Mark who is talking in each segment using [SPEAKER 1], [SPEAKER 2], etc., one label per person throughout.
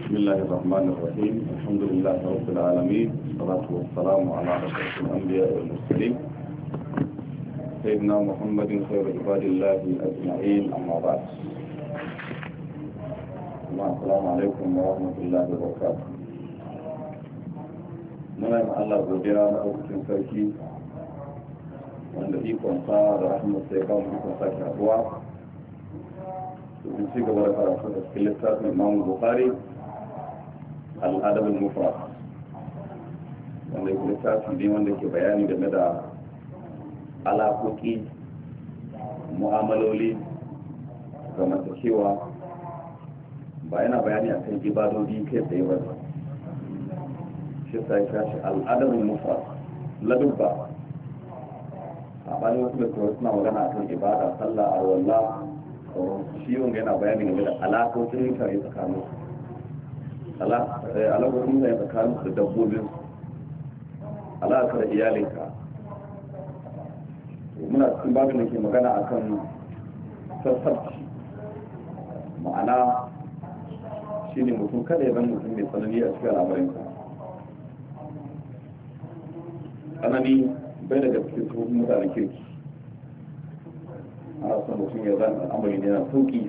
[SPEAKER 1] بسم الله الرحمن الرحيم الحمد لله رب العالمين والصلاة والسلام على أشرف الأنبياء والمرسلين سيدنا محمد خير عباد الله أجمعين أما بعد السلام عليكم ورحمة الله وبركاته muna yin Allah godiya na ɗaukacin sarki wanda ikonsa da rahama sai ba mu ikon sake haɗuwa in ci gaba da karatu da cikin littafin Imam Bukhari al-Adab al-Mufrad wanda yake littafi ne wanda ke bayani game da alaƙoƙi mu'amaloli zamantakewa ba yana bayani akan ibadodi kai tsaye ba shi sai kashi al-Adab al-Mufrad ladubba a bayan wasu da suna magana akan ibada sallah a wallah shi wanda yana bayani game da alaƙoƙin mutane tsakanin alaƙoƙin mutane tsakanin da dabbobin alaƙar iyalinka muna cikin babin da ke magana akan sassabci ma'ana shi ne mutum kada ya zan mutum mai tsanani a cikin al'amarinka tsanani bai daga cikin tsohon mutanen kirki ana son mutum ya zan al'amari ne na sauki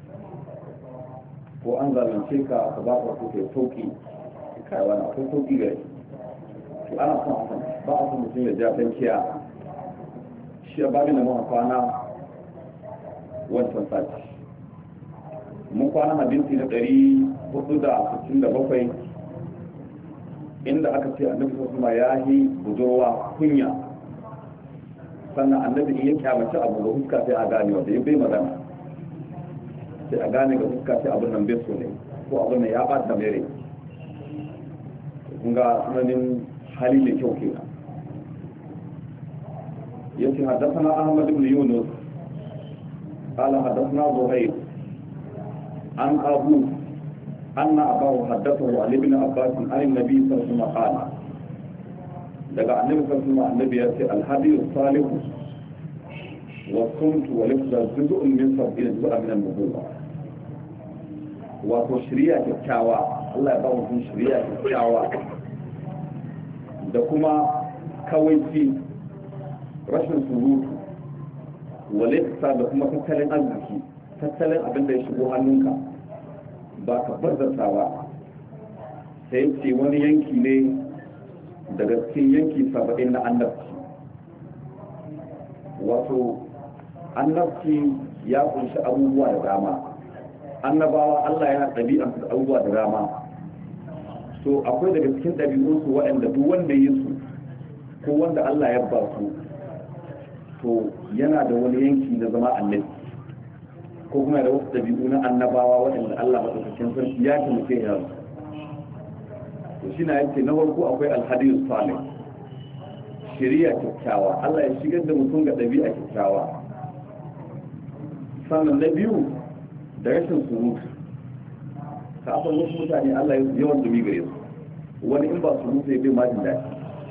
[SPEAKER 1] ko an zalunce ka aka ba ka kuke sauki kai wani akwai sauki gare to ana son hakan ba a son mutum ya ja tankiya shi a babin da muka kwana wancan sati mun kwana hadisi na 467 inda aka ce annabi sallallahu alaihi wasallam ya yi budurwa kunya sannan annabi in ya kyamace abu ga huska sai a gane wanda ya bai magana sai a gane ga huska sai abin nan bai so ne ko abin nan ya ɓata mere kun ga sunanin hali mai kyau kenan yace haddathana Ahmad ibn Yunus قال حدثنا زهير عن أبوه أن أباه حدثه عن ابن عباس عن النبي صلى الله عليه وسلم قال daga annabi sallallahu alaihi wasallam ya ce alhadiyu salihu wa suntu wa lafza juz'un min sab'in juz'an min an-nubuwah wato shari'a kyakkyawa Allah ya ba mu shari'a kyakkyawa da kuma kawaici rashin surutu wa lafza da kuma tattalin arziki tattalin abin da ya shigo hannunka ba ka barzata ba sai ce wani yanki ne daga cikin yanki 70 na annabci wato annabci ya kunshi abubuwa da dama annabawa Allah yana ɗabi'ansu da abubuwa da dama so akwai daga cikin ɗabi'unsu waɗanda duk wanda yi su ko wanda Allah ya ba su to yana da wani yanki na zama annabi ko kuma da wasu ɗabi'u na annabawa waɗanda Allah maɗaukakin sarki ya taimake ya su to shi na yake na farko akwai alhadiyu salih shari'a kyakkyawa Allah ya shigar da mutum ga ɗabi'a kyakkyawa sannan na biyu da rashin surutu ka san wasu mutane Allah ya yawan dumi gare su wani in ba surutu ya bai majin daɗi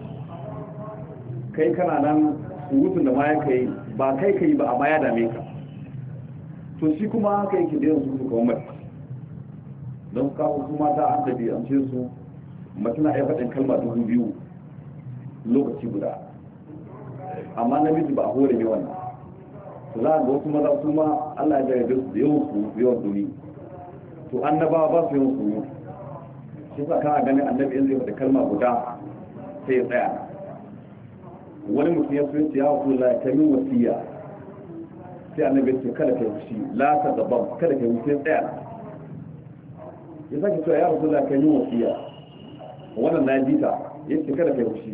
[SPEAKER 1] kai kana nan surutun da ma ya kai ba kai kai ba amma ya dame ka to shi kuma haka yake da yawan surutu kawai mai don kawo su mata an ɗabi'ance su mace na faɗin kalma 2000 lokaci guda amma namiji ba a hore ne wannan to za a ga wasu maza su ma Allah ya jarabe su da yawan duni to annabawa ba su yawan suru shi sa kana ganin annabi in zai faɗi kalma guda sai ya tsaya wani mutum ya sunce ya wasu la ta min wasiya sai annabi ya ce kada ka yi fushi la ta gaban kada ka yi fushi tsaya ya sake cewa ya wasu la ta min wasiya wannan na jita yake kada kai fushi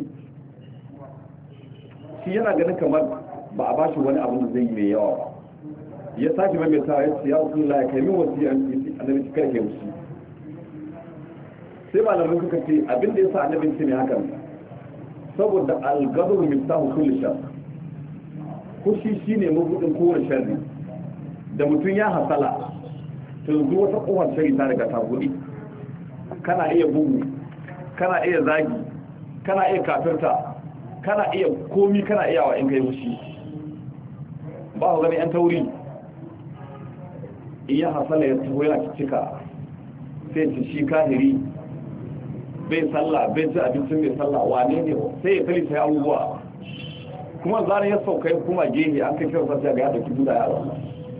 [SPEAKER 1] shi yana ganin kamar ba a bashi wani abu da zai yi mai yawa ba ya sake mai ta ya ce ya Rasulullah kai min wasiya annabi kada kai fushi sai malamin suka ce abin da yasa annabi ce ne hakan saboda al-ghadab miftahu kulli shar fushi shine mabudin kowace sharri da mutum ya hasala to duk wata kowar shari ta daga ta gudi kana iya bugu kana iya zagi kana iya kafirta kana iya komi kana iya wa in kai mushi ba ku gani yan tauri iya hasala ya taho yana cika sai ci shi kahiri bai sallah bai ci abincin mai sallah wane ne sai ya fali sai abubuwa kuma zanen ya sauka ya kuma gehe an kai kyau sai ga ya dauki buda ya Allah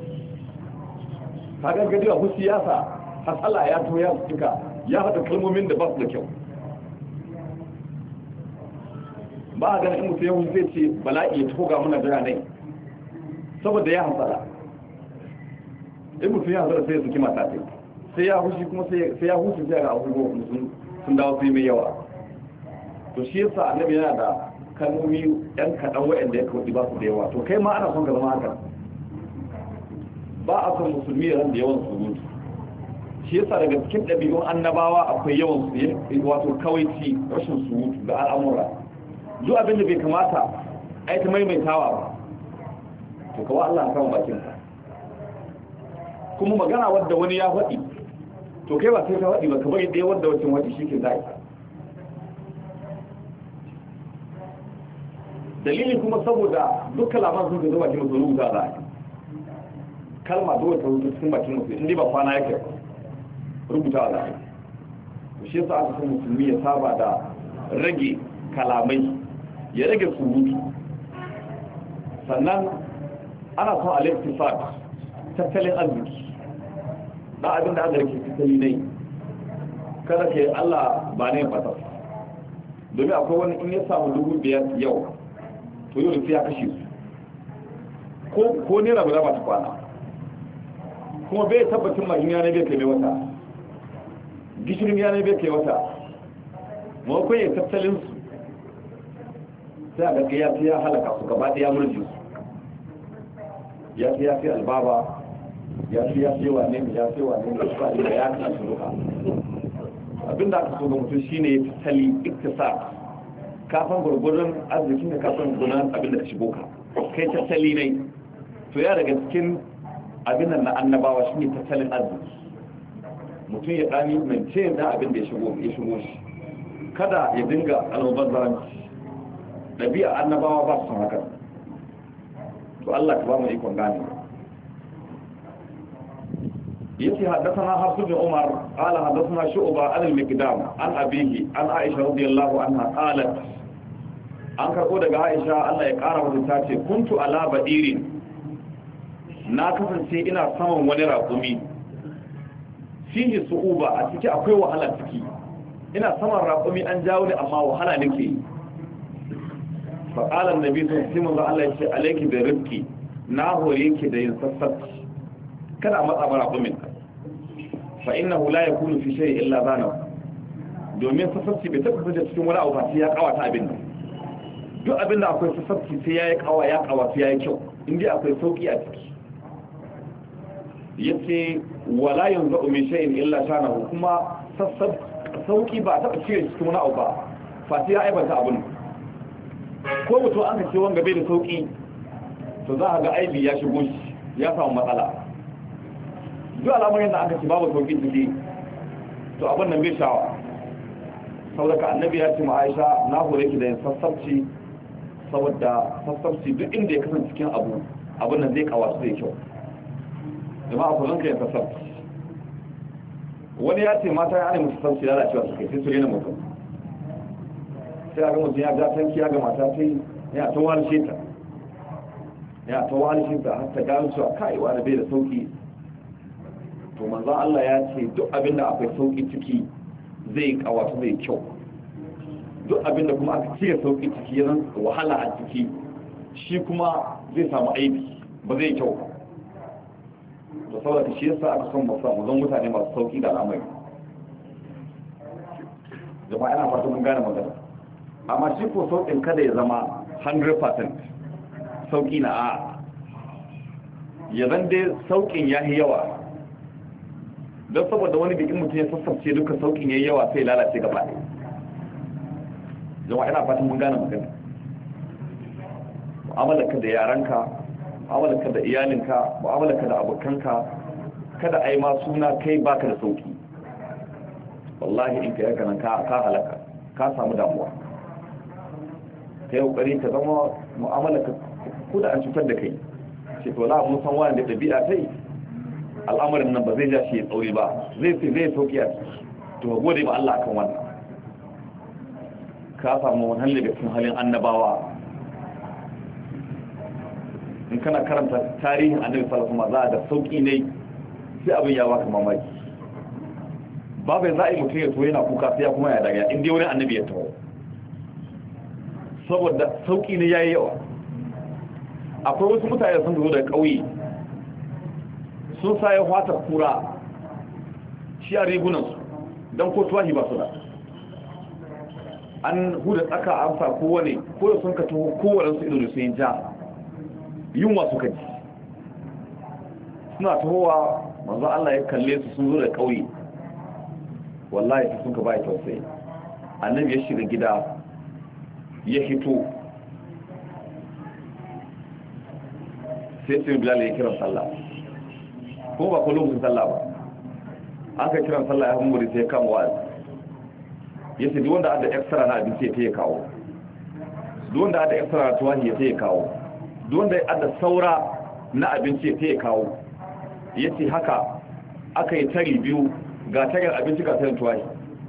[SPEAKER 1] ka ga gadi a siyasa har Allah ya to ya suka ya hada kalmomin da ba su da kyau ba a ganin mutum yawon zai ce bala'i ya toga muna biranai saboda ya hasara in mutum ya hasara sai ya suki mata sai ya hushi kuma sai ya hushi sai ga abubuwa sun dawo sai mai yawa to shi yasa annabi yana da kalmomi yan kaɗan waɗanda ya kawai ba su da yawa to kai ma ana son ka zama haka ba a son musulmi ran da yawan surutu shi yasa daga cikin ɗabi'un annabawa akwai yawan wato kawaici rashin surutu da al'amura duk abin da bai kamata a yi ta maimaitawa ba to kawai Allah kama bakinka kuma magana wadda wani ya faɗi to kai ba sai ka faɗi ba ka bari ɗaya wadda wacin waɗi shi ke zai dalili kuma saboda duk kalaman sun ka zo bakin musu rubuta za a yi kalma zuwa ta rubuta cikin bakin musu inda ba kwana yake rubuta za a yi shi yasa aka san musulmi ya saba da rage kalamai ya rage surutu sannan ana son al-iktisad tattalin arziki da abin da aka rike tattali ne kada ke Allah ba ne fata domin akwai wani in ya samu 5,000 yau to yau da sai ya kashe su ko nera guda ba ta kwana kuma bai tabbatin magin yana bai kai mai wata gishirin yana bai kai wata mawakon ya tattalin su sai a gaske ya fiye halaka su gaba ɗaya murji su ya fiye albaba ya fiye wane ne ya fiye wane ne su faɗi da ya kan su duka abinda aka so ga mutum shi ne tattali iktisa kafin gurgurin arzikin da kafin gurgurin abinda ka shigo ka kai tattali ne to ya daga cikin abin nan na annabawa shi ne tattalin arziki mutum ya ɗani mance da abin da ya shigo shi kada ya dinga almubazzaranci ɗabi'a annabawa ba su san haka to Allah ka ba mu ikon gane yace haddathana Hafs bin Umar qala haddathana Shu'ba an al-Miqdam an abihi an Aisha radiyallahu anha qalat an karbo daga Aisha Allah ya kara mata tace kuntu ala badirin na kasance ina saman wani raƙumi fihi su'uba a ciki akwai wahala ciki ina saman raƙumi an jawo ni amma wahala nake yi faƙalar nabi sun simun za Allah ya ce alaiki da rifki na hore ki da yin sassabci kada matsa mara kuminka fa inna hula ya kunu fi shari illa zana domin sassabci bai taɓa da cikin wani abu sai ya kawata abin nan duk abin da akwai sassabci sai ya yi kawata ya yi kyau inda akwai sauƙi a ciki ya ce wala yin za'u min shayin illa shana kuma sauƙi ba a taɓa cire cikin wani abu ba fa sai ya aibanta abin ko mutum an ka ce wanga bai da sauki to za a ga aibi ya shigo shi ya samu matsala duk al'amarin da aka ce babu sauki ciki to abin nan bai shawa saboda annabi ya ce ma Aisha na hore ki da yin sassabci saboda sassabci duk inda ya kasance cikin abin nan zai kawasu da kyau jama'a ku zanka yin sassabci wani ya ce mata ya ne musu sassabci lalacewa su kai sai su rena mutum sai a ga mutum ya ga tanki ya ga mata ta yi ya ta walishe ta har ta gano su a kaiwa da bai da sauki to manzo Allah ya ce duk abinda akwai sauki ciki zai kawata mai kyau duk abinda kuma aka cire sauki ciki yana wahala a ciki shi kuma zai samu aibi ba zai kyau to saboda shi yasa aka son mazan mutane masu sauki da al'amari jama'a ina fata mun gane magana amma shi ko sauƙin kada ya zama 100% sauƙi na a ya zan dai sauƙin ya yi yawa don saboda wani bikin mutum ya sassabce duka sauƙin ya yi yawa sai lalace gaba ɗaya jama'a ina fatan mun gane magana mu'amalarka da yaranka mu'amalarka da iyalinka mu'amalarka da abokanka kada a yi ma suna kai baka da sauƙi wallahi in ka yi haka ka halaka ka samu damuwa kai kokari ka zama mu'amala ka kuda an cutar da kai ce to la mun san wani da dabi'a tai al'amarin nan ba zai ja shi ya tsauri ba zai sauki a to ka gode ma Allah akan wannan ka samu wani daga cikin halin annabawa in kana karanta tarihin annabi sallallahu alaihi wasallam za a da sauki ne sai abin ya baka mamaki babu za a yi mutum ya to yana kuka sai ya kuma ya daga inda wani annabi ya taho saboda sauki ne yayi yawa akwai wasu mutane sun zo daga ƙauye sun sa ya fata kura shi a rigunansu don ko tuwahi ba su da an huda tsaka an sa kowane ko da sun ka taho kowane su ido da su yin ja yunwa suka ji suna tahowa manzo Allah ya kalle su sun zo da ƙauye wallahi sun ka bai tausayi annabi ya shiga gida ya hito sai Bilal ya kira sallah ko ba kullum sallah ba an ka kiran sallah ya hamburi sai kan wa'azi yace duk wanda ada extra na abinci ya kawo duk wanda ada extra na tuwani ya kawo duk wanda ada saura na abinci ya kawo yace haka aka yi tari biyu ga tarin abinci ga tarin tuwani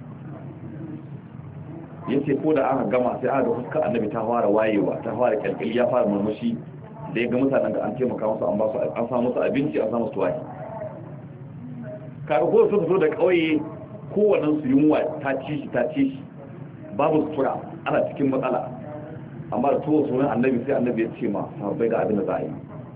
[SPEAKER 1] yace ko da aka gama sai aka ga fuskar annabi ta fara wayewa ta fara kalkali ya fara murmushi da ya ga mutanen da an taimaka musu an ba su an samu musu abinci an samu musu tuwani kaga ko su fito da kauye kowannen su yunwa ta ci shi babu sutura ana cikin matsala amma da tuwo sunan annabi sai annabi ya ce ma sahabbai ga abin da za a yi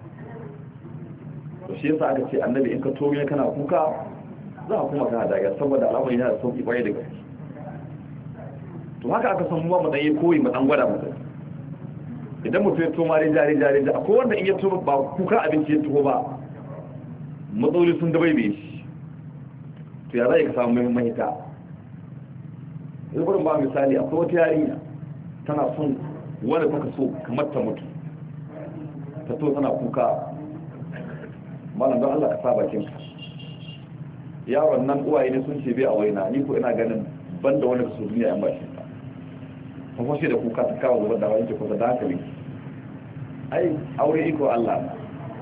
[SPEAKER 1] to shi yasa aka ce annabi in ka tobe kana kuka za a kuma kana daga saboda al'amari yana da sauki kwaye da gaske to haka aka san mu dan yi koyi mu dan gwada mu idan mutum ya toma jari da akwai wanda in ya toma ba kuka abinci ya tuho ba matsaloli sun dabaibe shi to ya zai ka samu mahita zubarin ba misali akwai wata yarinya tana son wanda ta so kamar ta mutu ta to tana kuka malam don Allah ka sa bakin ka yaron nan uwaye ne sun ce bai a waina ni ko ina ganin banda wanda ka so duniya yan bashi ta fashe da kuka ta kawo zubar da wani ke kusa da hankali ai aure iko Allah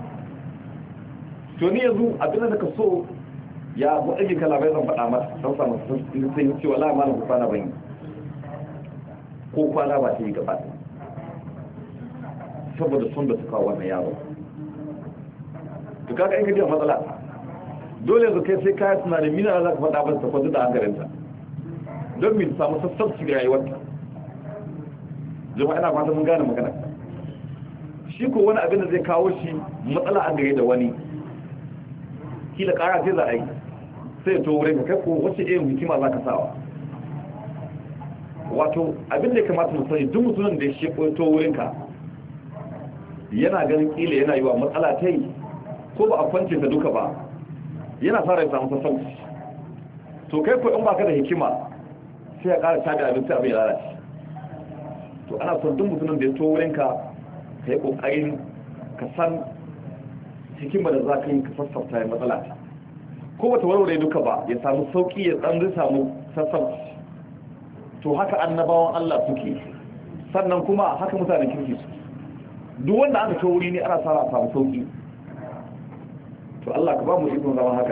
[SPEAKER 1] to ni yanzu abin da ka so ya waɗanda kalabai zan faɗa mata don samun sun yi cewa la'amarin ku kwana bane ko kwana ba ta yi gaba saboda sun da suka wannan yaro to kaga in ka jiya matsala dole yanzu kai sai kaya suna da mina za ka faɗa ba ta kwanta da hankalinta don min samu sassauci ga rayuwarta jama'a ina fata mun gane magana shi ko wani abin da zai kawo shi matsala an gare da wani kila ƙara sai za a yi sai to wurin ka kai ko wacce irin hikima za ka sawa wato abin da ya kamata mu sani duk mutumin da ya shi to wurin ka yana ganin kila yana yi wa matsala ta yi ko ba a kwance ta duka ba yana fara ya samu sassauci to kai ko in baka da hikima sai ya ƙara tabi abin sai abin ya lalace to ana son duk mutumin da ya to wurin ka ka yi ƙoƙarin ka san hikima da za ka yi ka sassauta ya matsala ta ko bata warware duka ba ya samu sauki ya zai samu sassauci to haka annabawan Allah suke sannan kuma haka mutanen kirki su duk wanda aka kawo wuri ne ana sa a samu sauki to Allah ka ba mu ikon zama haka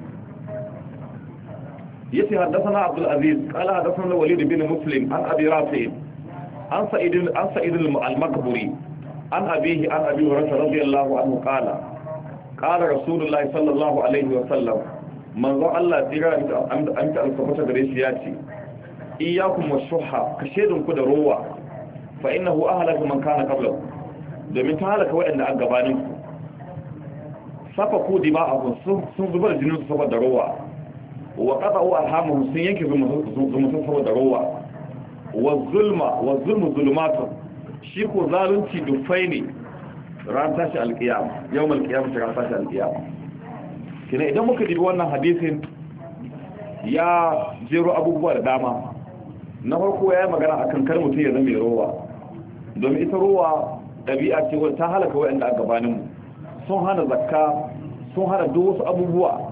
[SPEAKER 1] yace haddathana Abdul Aziz qala haddathana Walid bin Muslim an Abi Rafi an Sa'id al-Makburi an abihi an Abi Hurairah radiyallahu anhu qala قال رسول الله صلى الله عليه وسلم manzo Allah tsira an ta alfabata gare shi ya ce iyyakum washuha kashedun ku da rowa fa innahu ahlaka man kana qablakum domin ta halaka waɗanda a gabanin ku safaku dima'ahum sun zubar jinin su saboda rowa wa qata'u arhamuhum sun yanke zumunta saboda rowa wa zulmu zulumatun shi ko zalunci dufai ne ran tashi alƙiyama yawon alƙiyama ta ran tashi alƙiyama kina idan muka dibi wannan hadisin ya jero abubuwa da dama na farko ya yi magana a kan kar mutum ya zama mai rowa domin ita rowa ɗabi'a ce wadda ta halaka waɗanda a gabaninmu sun hana zakka sun hana duk wasu abubuwa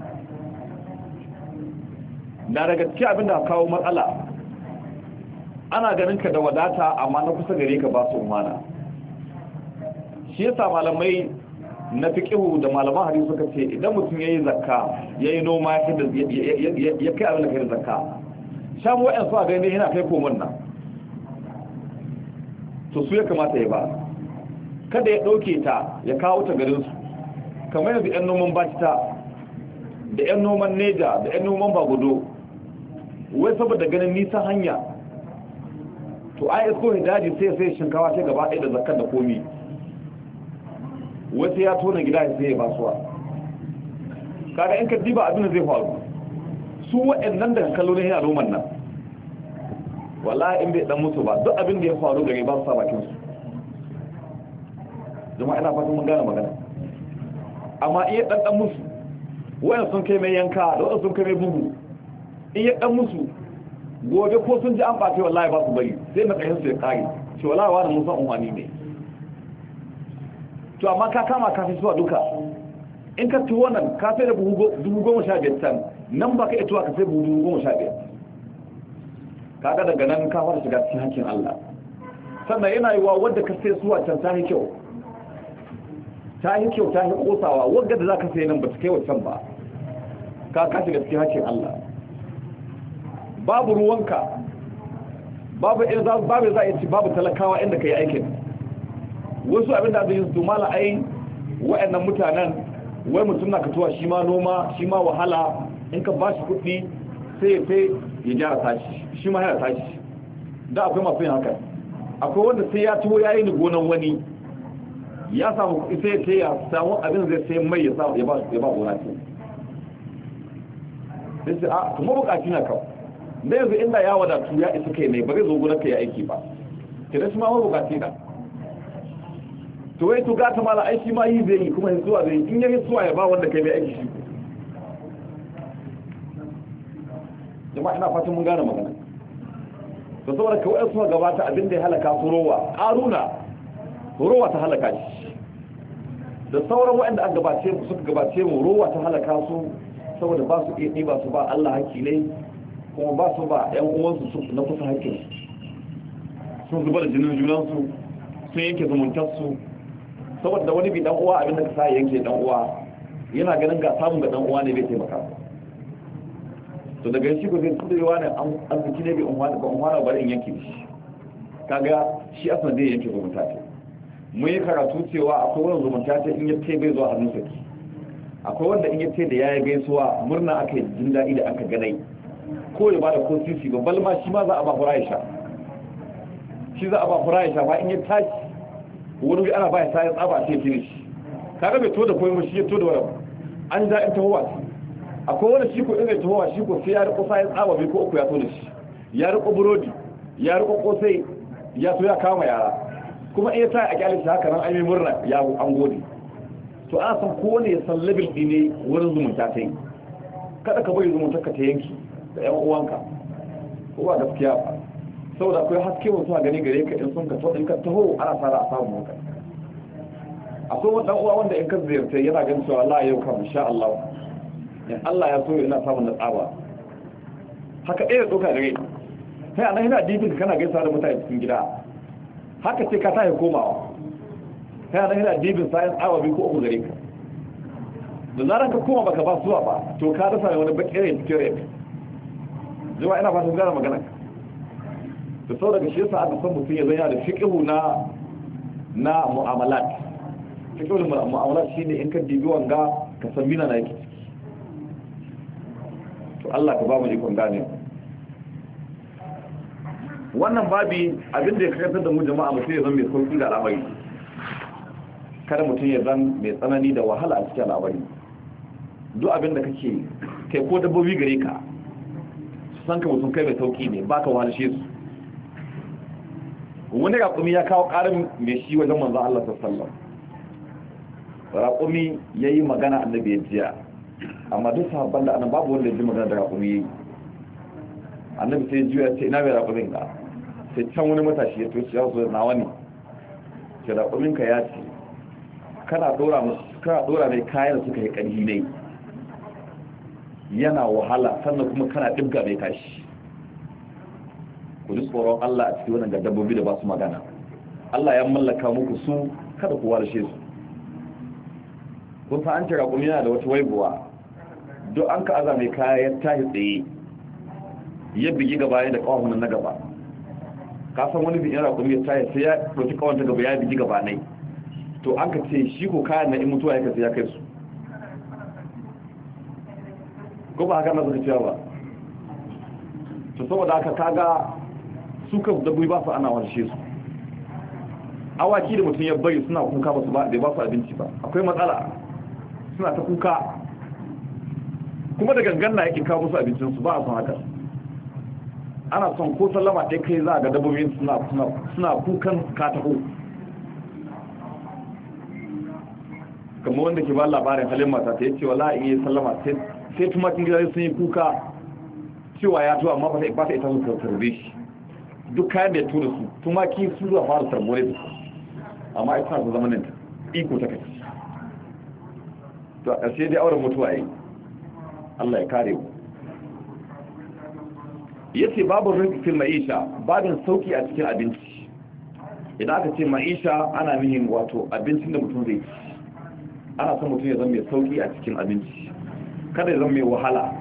[SPEAKER 1] na daga cikin abin da kawo matsala ana ganin ka da wadata amma na kusa gare ka ba su umana shi yasa malamai na fiqhu da malaman hadisi suka ce idan mutum yayi zakka yayi noma ya kai abin da kai zakka shamu wa'an su a gani yana kai komon nan to su ya kamata ya ba kada ya dauke ta ya kawo ta garin su kamar yanzu yan noman bacita da yan noman neja da yan noman bagudo wai saboda ganin nisan hanya to ai isko hidaji sai shinkawa sai gaba ɗaya da zakkar da komi wasu ya tona gida sai ya basuwa kaga in ka diba abin da zai faru su waɗannan da kallo ne yana noman nan wallahi in bai dan musu ba duk abin da ya faru gare ba su sa bakin su jama'a ina fatan mun gane magana amma in ya dan musu wayan sun kai mai yanka da wasu sun kai mai bugu in ya dan musu gobe ko sun ji an bace wallahi ba su bari sai na kayan su ya kare ce wallahi wani mun san umani ne to amma ka kama ka fi suwa duka in ka tuwo nan ka sai da buhu 15,000 tan nan ba ka iya tuwa ka sai buhu 15,000 kaga daga nan ka fara shiga cikin hakkin Allah sannan yana yi wa wadda ka sai suwa can ta yi kyau ta yi kosawa wadda da za ka sai nan ba ta kai wancan ba ka shiga cikin hakkin Allah babu ruwanka babu za a ci babu talakawa inda ka yi aikin wasu abin da zai yi su mala ai wa'annan mutanen wai mutum na katuwa shi ma noma shi ma wahala in ka ba shi kuɗi sai ya gyara tashi shi ma yana tashi da akwai masu yin haka akwai wanda sai ya tuwo ya yi ni gonan wani ya samu kuɗi sai ya samu abin zai sai mai ya ba gona ce sai sai a kuma bukaci na kawo da yanzu inda ya wadatu ya isa kai ne ba zai zo gonarka ya aiki ba kira shi ma bukaci na to wai to gata mala aiki ma yi zai yi kuma zuwa zai in yi zuwa ya ba wanda kai mai aiki shi jama'a ina fatan mun gane magana to saboda kawai suka gabata abin da ya halaka su rowa ta halaka shi da sauran waɗanda aka gabace mu suka gabace mu rowa ta halaka su saboda ba su iya ba su ba Allah hakki ne kuma ba su ba ƴan uwansu su na kusa hakkin sun zuba da jinin junansu sun yanke zumuntarsu saboda wani bi dan uwa abin da ka sa yanke dan uwa yana ganin ga samun ga dan uwa ne bai taimaka to daga shi ko zai tsudewa ne an zuki ne bai unwana bari in yanke shi kaga shi asan zai yanke zumunta ce mun yi karatu cewa akwai wani zumunta ce in yace bai zuwa hannun saki akwai wanda in yace da yayi gaisuwa murna aka yi jin daɗi da aka ganai ko ya bada ko sisi ba balma shi ma za a ba furaisha shi za a ba furaisha ba in ya tashi wani bi ana ba ya sayar tsaba sai finish kaga bai to da koyi shi ya to da wani an ja in tahowa akwai wani shi ko in zai tahowa shi ko sai ya riko sayar tsaba bai ko uku ya to da shi ya riko burodi ya riko kosai ya so ya kama yara kuma in ya sa a kyale shi haka nan ai mai murna ya an gode to ana san kowane ya san level ne wurin zumunta ta yi kada ka bari zumunta ka ta yanki da ƴan uwanka ko ba gaskiya ba saboda akwai haske wasu a gani gare ka in sun ka to in ka taho ana fara a samu maka akwai wani uwa wanda in ka ziyarta yana ganin cewa Allah yau kam insha Allah in Allah ya so ina samun na tsaba haka ɗaya doka gare sai anan yana dibin kana gaisa da mutane cikin gida haka ce ka tashi komawa sai anan yana dibin sayan tsawa bi ko uku gare ka da zaran ka koma baka ba suwa ba to ka rasa wani bakire cikin rai jama'a ina fatan gane magana da sau daga shi yasa aka san mutum ya zanya da fiqhu na mu'amalat fiqhu mu'amalat shine in ka dibi wanga ka san mina na yake to Allah ka ba mu ikon gane wannan babi abinda ya karantar da mu jama'a mutum ya zan mai sauki da al'amari kada mutum ya zan mai tsanani da wahala a cikin al'amari duk abinda kake kai ko dabbobi gare ka su san ka mutum kai mai sauki ne baka wahalshe su wani raƙumi ya kawo ƙarin mai shi wajen manzan Allah sallallahu raƙumi ya yi magana annabi ya jiya amma duk sahabban da annabi babu wanda ya ji magana da raƙumi ya yi annabi sai jiya ce ina mai raƙumin ka sai can wani matashi ya toshi ya zo na wani ke raƙumin ka ya ce kana ɗora mai kayan da suka yi ƙarfi ne yana wahala sannan kuma kana ɗibga mai kashi ku ji tsoron Allah a cikin wannan dabbobi da ba su magana Allah ya mallaka muku su kada ku warshe su kun sa an ce raƙumi yana da wata waibuwa duk an ka aza mai kaya ya tahi tsaye ya bigi gaba ne da ƙawahunan na gaba ka san wani bin raƙumi ya tahi sai ya ɗauki ƙawon ta gaba ya bigi gaba ne to an ka ce shi ko kayan na in mutuwa ya kasi ya kai su ko ba haka na suka cewa ba to saboda haka kaga su kan dabbobi ba su ana warshe su awaki da mutum ya bari suna kuka ba su ba su abinci ba akwai matsala suna ta kuka kuma da gangan na yake kawo musu abincinsu ba a son haka ana son ko sallama ɗaya kai za a ga dabbobin suna kukan katako kamar wanda ke ba labarin halin mata ta yi cewa la'in yi sallama sai tumakin gida sun yi kuka cewa ya tuwa amma ba ta ita su tarbe shi duk kayan da ya tura su tumaki su zuwa fara tarbore su amma ita su zamanin iko ta kai to a ƙarshe dai auren mutuwa yi Allah ya kare mu yace babu rizqil ma'isha babin sauki a cikin abinci idan aka ce ma'isha ana nihin wato abincin da mutum zai ci ana son mutum ya zama mai sauki a cikin abinci kada ya zama mai wahala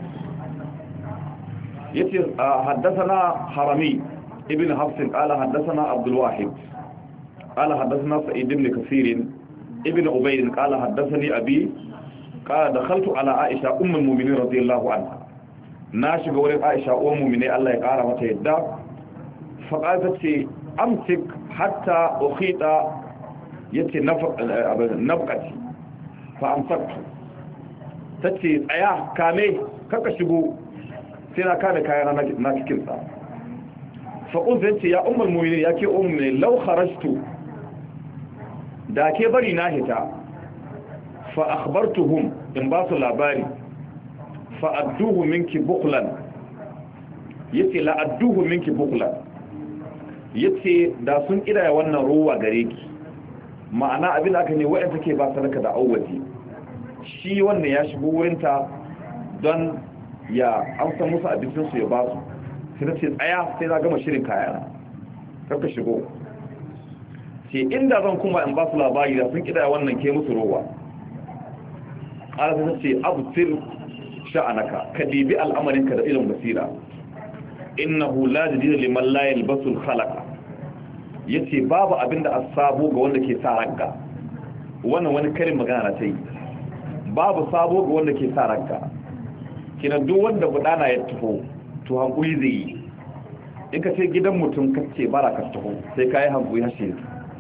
[SPEAKER 1] yace haddathana harami ibn hafs qala haddathana abdul wahid qala haddathana sa'id ibn kathir ibn ubayd qala haddathani abi قال دخلت على عائشة أم المؤمنين رضي الله عنها ناشق ورد عائشة أم المؤمنين الله يقارى متى يدى فقالت أمسك حتى أخيط يتي نبقتي فأمسكت تتي أياه كامي كاكشبو سينا كان كاينا ناككنسا فقلت يا أم المؤمنين يا كي أم المؤمنين لو خرجت دا كي بري ناهتا فأخبرتهم إن باسوا العباري فأدوه منك بخلا يتي لا أدوه منك بخلا يتي دا سن إذا يوانا روى غريك ma'ana abin da aka ne wa'yan take ba sadaka da awwaji shi wannan ya shigo wurinta don ya amsa musu abincinsu ya ba su sai ta ce tsaya sai za gama shirin kayana karka shigo ce inda zan kuma in ba su labari da sun kida wannan ke musu rowa ƙara ta ce abu sir sha'anaka ka dibi al'amarinka da ilin basira innahu la jadida liman la yalbasul khalaqa yace babu abinda asabo ga wanda ke sa ranka wannan wani karin magana na tai babu sabo ga wanda ke sa ranka kina duk wanda budana ya taho to hankuri zai yi in ka ce gidan mutum kace bara ka taho sai kai hankuri hashe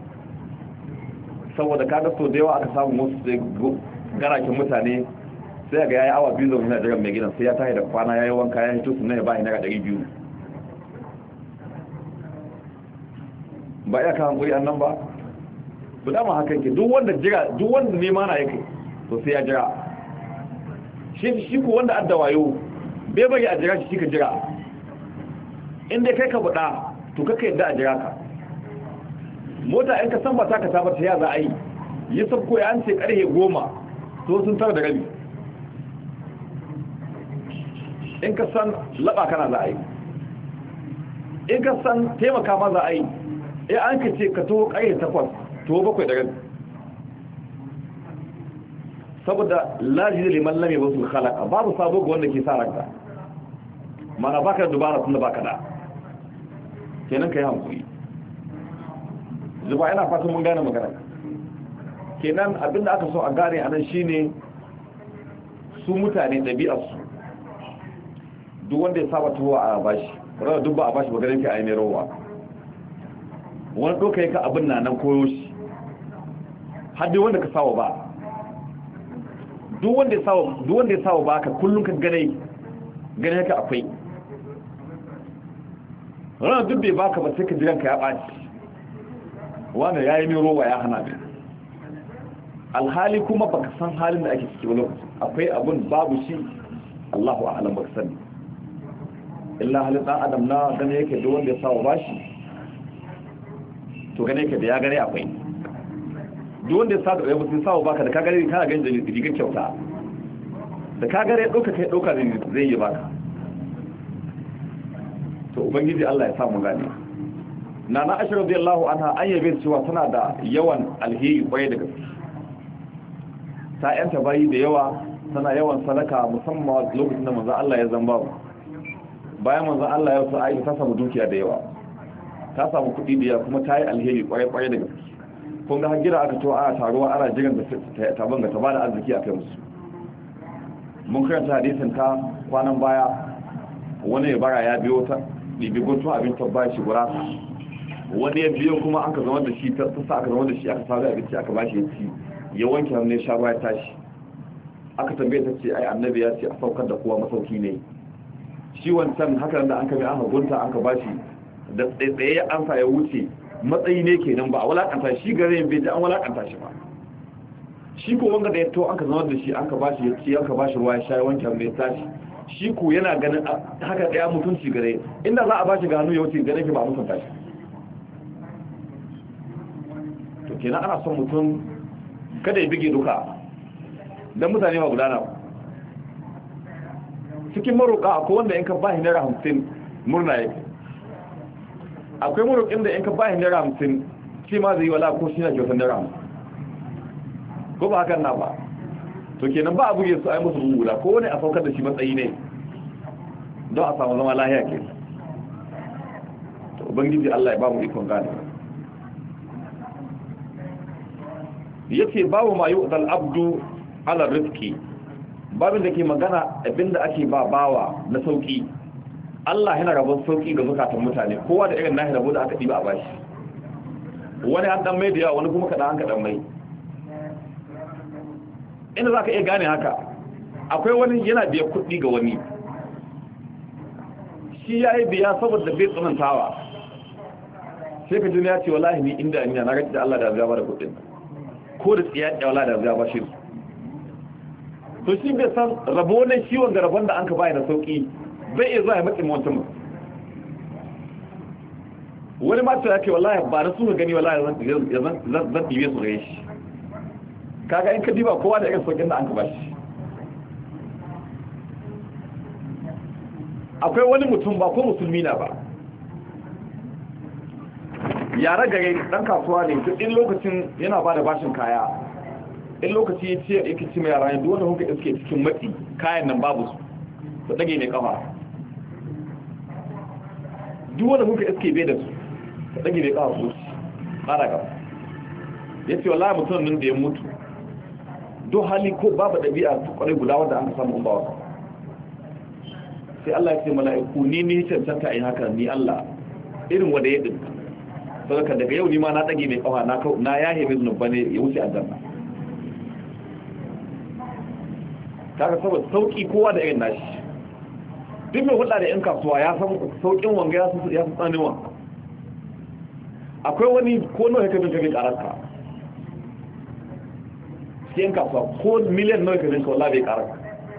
[SPEAKER 1] saboda kaga so da yawa aka samu wasu garakin mutane sai ga yayi awa biyu zuwa jiran mai gidan sai ya tahi da kwana yayi wanka ya hito sunan ya ba ina ga 200 ba ya kan guri annan ba bu dama haka yake duk wanda nema na yake to sai ya jira shi ko wanda adda wayo bai bari a jira shi ka jira inda kai ka buɗa to kaka yadda a jira ka mota in ka san ba ta ka tabbata ya za a yi yi sabko ya an ce karhe 10 to sun tara da rabi in ka san laba kana za a yi in ka san taimaka ma za a yi an ka ce ka to karhe 8 to 7 da rabi saboda laji da liman lame wasu khalaqa babu sabo ga wanda ke sa ranka mana baka da dubara tun da baka da kenan kai hankuri zuba ina fatan mun gane magana kenan abinda aka so a gane anan shine su mutane dabi'arsu duk wanda ya saba tuwa a bashi rawa duk ba a bashi ba ganin ka ai mai rawa wani doka yake abin nan koyo shi har dai wanda ka sawa ba duk wanda ya sawa baka kullun ka gane haka akwai ranar duk bai baka ba sai ka jiran ka ya ɓaci wanda ya yi mai rowa ya hana mai alhali kuma baka san halin da ake ciki ba lokaci akwai abun babu shi Allahu a'lam baka sani illa halin ɗan adam na gane yake duk wanda ya sawa bashi to gane yake da ya gane akwai duk wanda ya sa da mutum sawo baka da ka gare kana ganin rigar kyauta da ka gare ɗauka kai ɗauka zai yi baka to ubangiji Allah ya samu gane na Aisha radiyallahu anha an yabe cewa tana da yawan alheri kwaye da gaske ta yanta bayi da yawa tana yawan sadaka musamman lokacin da manzo Allah ya zamba bayan manzo Allah ya sa Aisha ta samu dukiya da yawa ta samu kuɗi da yawa kuma ta yi alheri kwarai da gaske kun ga hajjira aka to ana taruwa ana jiran da ta banga ta bada arziki akai musu mun karanta hadisin ta kwanan baya wani ya bara ya biyo ta ɗibi guntun abin tabba shi gurasa wani ya biyo kuma aka zama da shi ta sa aka zama da shi aka samu abinci aka bashi ya ci ya wanke hannu ya sha ruwa ya tashi aka tambaye ta ce ai annabi ya ce a saukar da kowa masauki ne shi wancan haka da an kame aka gunta aka bashi da tsaye ya ansa ya wuce matsayi ne kenan ba a walakanta shi gare bai ji an walakanta shi ba shi ko wanga da ya to aka zama da shi aka bashi ya ci aka bashi ruwa ya sha ya wanke hannu ya tashi shi ko yana ganin haka daya mutunci gare inda za a bashi ga hannu ya wuce gare ki ba mutunta shi to kenan ana son mutum kada ya bige duka don mutane ba gudana cikin maroka akwai wanda in ka ba shi naira 50 murna yake akwai marokin da in ka ba shi naira 50 shi ma zai yi wala ko shi na kyautar naira 50 ko ba hakan na ba to kenan ba a buge su ai musu guda ko wani a saukar da shi matsayi ne don a samu zama lahiya ke to ubangiji Allah ya ba mu ikon gane yace babu ma yu'dal abdu ala rizqi babin da ke magana abinda ake ba bawa na sauki Allah yana rabon sauki ga zakatun mutane kowa da irin nahi rabo da aka diba a bashi wani an dan mai da yawa wani kuma kada an kadan mai inda zaka iya gane haka akwai wani yana biya kuɗi ga wani shi yayi biya saboda bai tsanantawa sai ka ji ya ce wallahi ni inda ina na gaji da Allah da ya ba da kuɗin ko da tsiya ya wallahi da ya ba shi to shi bai san rabo ne shi wanga rabon da an ka bayar da sauki bai iya zuwa ya matsi mutum wani ma ta yake wallahi ba da su ga gani wallahi zan dibe su ga shi kaga in ka diba kowa da irin saukin da an ka bashi akwai wani mutum ba ko musulmi na ba yara gare dan kasuwa ne duk in lokacin yana ba da bashin kaya in lokaci ya ce yake ci mai yara ne duk wanda kuka iske cikin matsi kayan nan babu su dage ne kafa duk wanda kuka iske bai da su dage ne kafa su fara gaba yace wallahi mutum nan da ya mutu duk hali ko babu dabi'a su kwarai guda wanda an samu umbawa sai Allah ya ce mala'iku ni cancanta ai haka ni Allah irin wanda ya dinka saboda daga yau ni ma na dage mai kafa na yahe mai zunuba ne ya wuce aljanna kaga saboda sauki kowa da irin nashi duk mai hulɗa da yan kasuwa ya san saukin wanga ya san tsanin wa akwai wani ko nawa yake bin kake karaka sai yan kasuwa ko miliyan nawa yake bin ka wallahi bai karaka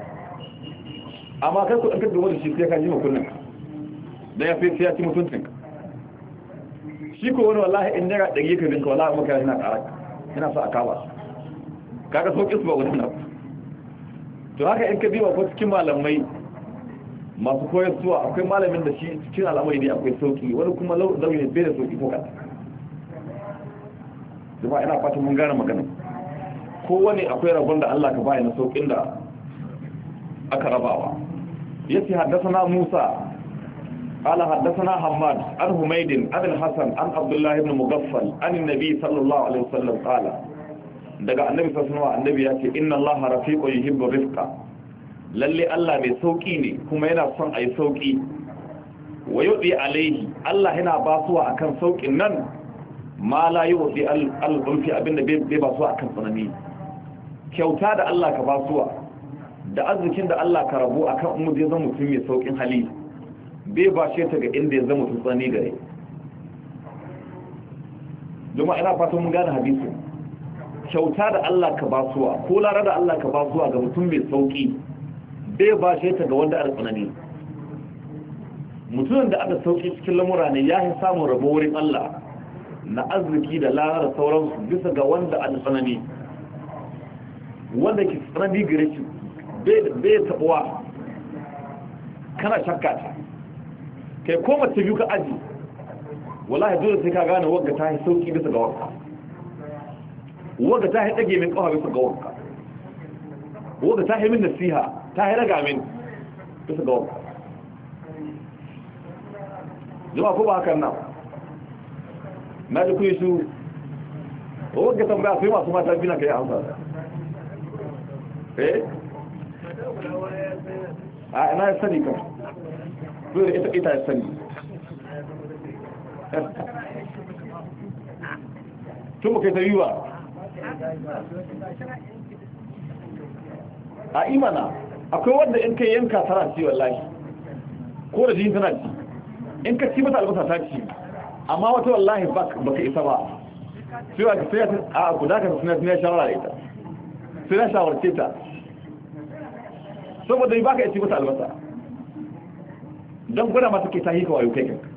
[SPEAKER 1] amma kai ko an kaddara wani shi sai ka ji mukunin dan ya sai ya ci mutuncin shi ko wani wallahi in naira 100 yake bin ka wallahi maka yana karaka yana sa akaba kaga saukin su ba wannan to haka in ka biwa ko cikin malamai masu koyar suwa akwai malamin da shi cikin al'amari ne akwai sauki wani kuma lauyi ne bai da sauki ko kada zama ina fatan mun gane magana kowane akwai rabon da Allah ka bayar na saukin da aka rabawa yace haddathana Musa قال حدثنا حماد عن حميد عن الحسن عن عبد الله بن مغفل عن النبي صلى الله عليه وسلم قال daga annabi sallallahu alaihi annabi ya ce inna allaha rafiqun yuhibbu rifqa lalle Allah mai sauki ne kuma yana son ayi sauki wa yudi alaihi Allah yana basuwa akan saukin nan ma la yudi al-ulfi abinda bai basuwa akan tsanani kyauta da Allah ka basuwa da arzikin da Allah ka rabu akan ummu zai zama mutum mai saukin hali bai bashe ta ga inda ya zama mutum tsanani gare kuma ina fatan mun gane hadisi kyauta da Allah ka basuwa ko lara da Allah ka basuwa ga mutum mai sauki bai ba shi ta ga wanda aka tsanani mutumin da aka sauki cikin lamura ne ya yi samun rabo wurin Allah na arziki da lara da sauransu bisa ga wanda aka tsanani wanda ke tsanani gare shi bai tabuwa kana shakka ta kai ko mace biyu ka aji wallahi dole sai ka gane wagga ta yi sauki bisa ga wagga ta yi ɗage min ƙawa bisa ga wanka wanda ta himin nasiha ta hira ga min bisa ga wanda jama'a ko ba hakan nan na ji kuyi su wanda tambaya sai masu mata bina ka yi amsa a ina ya sani kan dole ita ya sani tun ba kai ta yi ba a imana akwai wanda in kai yanka tana ci wallahi ko da jini tana ci in ka ci mata albasa ta ci amma wata wallahi baka isa ba sai a guda ka suna shawara da ita sai na shawarce ta saboda yi baka ci mata albasa don gwada mata ke ta hika wayo kai kanka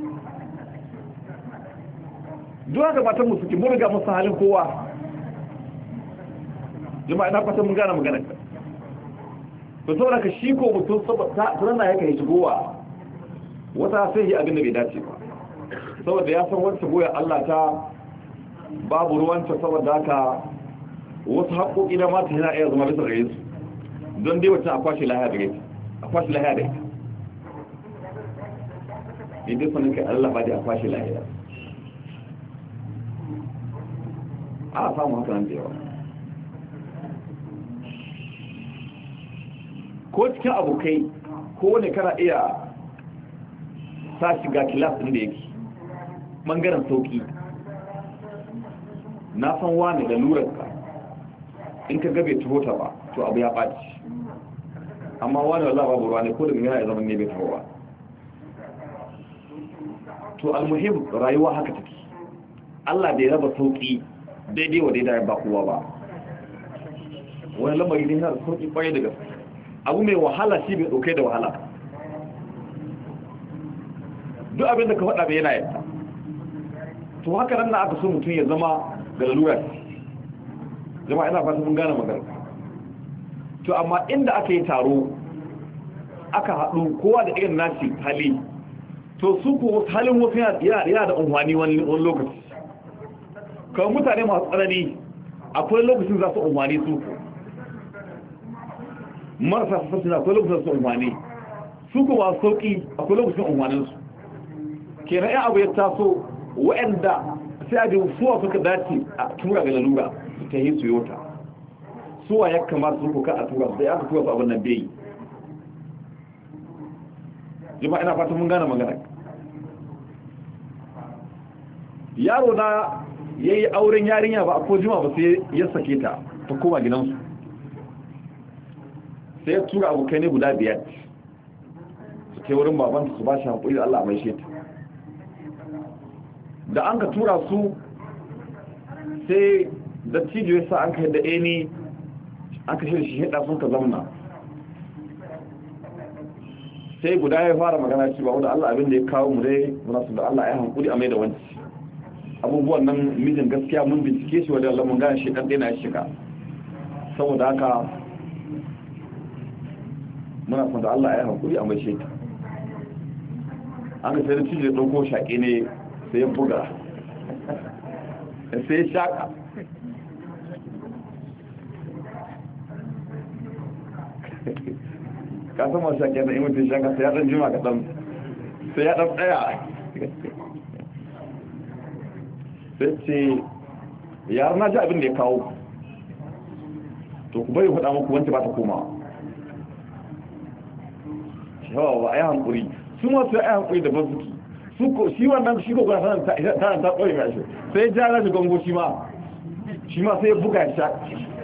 [SPEAKER 1] duwa ga matan musu ki murga musu halin kowa jama'a ina fatan mun gane magana to saboda ka shi ko mutum saboda ya kai shigowa wata sai yi abin da bai dace ba saboda ya san wata goya Allah ta babu ruwanta saboda haka wasu haƙoƙi da mata yana iya zama bisa gare su don dai wata akwashi lahiya da ita akwashi lahiya da ita idan sanin kai Allah ba da akwashi lahiya a samu haka nan da yawa ko cikin abokai ko wani kana iya sa shiga kilas ɗin da yake ɓangaren sauƙi na san wani da lurarka in ka gabe tuhota ba to abu ya ɓaci amma wani wallah babu ruwa ne ko daga yana ya zama ne bai taho ba to almuhim rayuwa haka take Allah bai raba sauƙi daidai wa daidai ba kowa ba wani lamari ne yana da sauƙi ƙwaye daga abu mai wahala shi bai ɗauke da wahala duk abin da ka faɗa bai yana yadda to haka nan na aka so mutum ya zama ga lalura jama'a ina fata mun gane magana to amma inda aka yi taro aka haɗu kowa da irin nashi hali to su ko halin wasu yana da unhwani wani lokaci kawai mutane masu tsanani akwai lokacin za su unhwani su marasa sassana akwai lokacin su unhwani su ko masu sauƙi akwai lokacin unhwaninsu kenan yan abu ya taso wa'anda sai a jiwu suwa suka dace a tura ga lalura su ta yi su yota suwa ya kamata su kuka a tura su da ya ka tura su abin nan bai jama'a ina fata mun gane magana yaro na ya yi auren yarinya ba a ko jima ba sai ya sake ta ta koma gidansu sai ya tura abokai ne guda 5 su ke wurin babanta su ba shi haƙuri da Allah mai sheta da an ka tura su sai dattijo ya sa an ka yadda eni an ka shirya shi hada sun ka zamna sai guda ya fara magana cewa wanda Allah abin da ya kawo mu dai muna su da Allah ya hankuri a mai da wanci abubuwan nan mijin gaskiya mun bincike shi wanda Allah mun gane shi dan dena ya shiga saboda haka muna son da Allah ya hankuri a mai shi an ka sai dattijo ya dauko shaƙe ne sai ya buga sai ya shaƙa ka san masu shaƙe na imutin shaƙa sai ya ɗan jima kaɗan sai ya ɗan tsaya sai ce yara na ji abin da ya kawo to ku bari faɗa muku wanda ba ta koma shawawa a yi hankuri su masu ya yi hankuri da bazuki shi wannan shi ko gana sanar ta ƙwari mai shi sai ja na shi gongo shi ma sai ya buga ya sha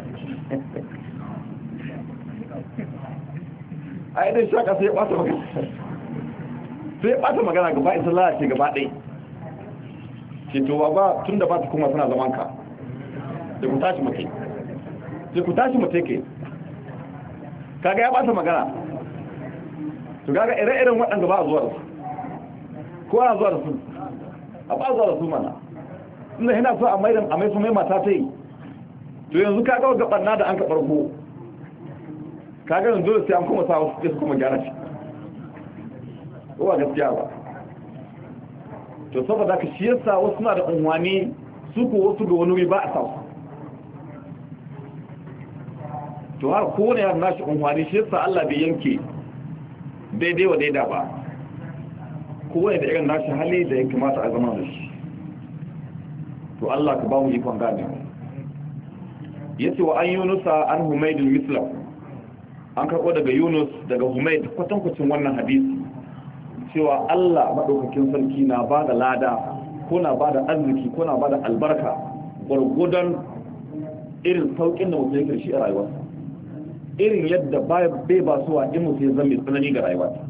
[SPEAKER 1] a idan shaka sai ya ɓata magana sai ya ɓata magana gaba isa lalace gaba ɗai ce to ba tun da ba ta kuma suna zaman ka sai ku tashi mutai sai ku tashi mutai ke kaga ya ɓata magana to kaga ire-iren waɗanda ba a zuwa da su ko ana zuwa da su a ba zuwa da su mana inda yana so a mai su mai mata ta yi to yanzu ka gawa gabanna da an ka farko ka ganin dole sai an kuma sa wasu su kuma gyara shi ko ba gaskiya ba to saboda ka shi yasa wasu na da unwani su ko wasu ga wani ba a sa to har kowane yana nashi unhwani shi yasa Allah bai yanke daidai wa daida ba, kowane da irin nashi hali da ya kamata a zama da shi. to Allah ka ba mu ikon gane. yace wa an yunusa an humaydul mislam, an karɓo daga Yunus daga Humayd kwatankwacin wannan hadisi cewa Allah madaukakin sarki na bada lada ko na bada arziki ko na bada albarka gurgudan irin saukin da mutum yake shi a rayuwarsa, irin yadda bai ba suwa in mutum ya zama tsanani ga rayuwarsa.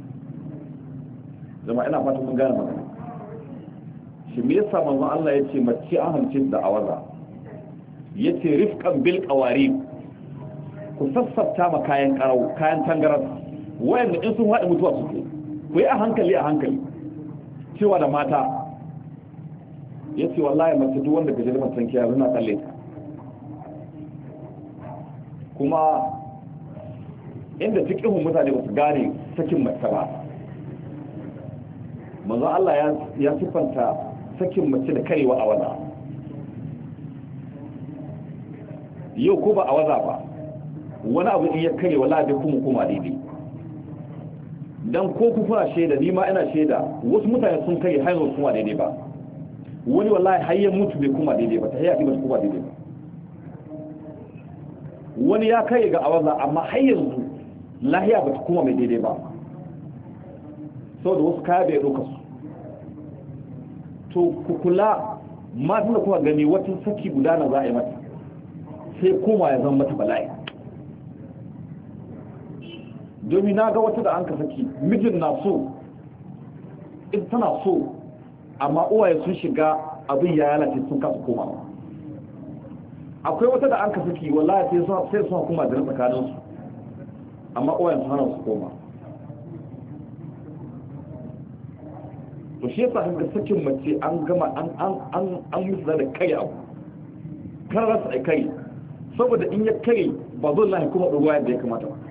[SPEAKER 1] zama ina fatan mun gane magana. shi me yasa manzon Allah yace mace an halce da awaza, yace rifqan bil qawarib, ku sassafta ma kayan karau kayan tangaras wayanda in sun haɗa mutuwa suke, ku yi a hankali cewa da mata. yace wallahi mace duk wanda gaje da matan kiya zuna kalle ta, kuma inda fiqhun mutane ba su gane sakin mace ba, manzo Allah ya sifanta sakin mace da karewa a waza. yau ko ba a waza ba, wani abu in ya kare wallahi kuma daidai. dan ko ku kuna shaida, ni ma ina shaida, wasu mutane sun kare har yanzu kuma daidai ba, wani wallahi har ya mutu bai kuma daidai ba, ta hayya ba kuma daidai ba. wani ya kare ga awaza amma har yanzu lahiya ba ta kuma mai daidai ba, saboda wasu kaya bai ɗauka su. to ku kula matan da kuma gani wata saki guda na za a yi mata sai koma ya zama mata bala'i. domin na ga wata da an ka saki mijin na so, ita tana so, amma uwaye sun shiga abin ya lalace sun kasa koma. akwai wata da an ka saki wallahi sai sun kuma da tsakaninsu, amma uwaye sun hana su koma. to shi yasa hanga sakin mace an gama an musu da kai abu kar rasa ai kai, saboda in ya kai ba zai lahi kuma ɗuruwa yadda ya kamata ba.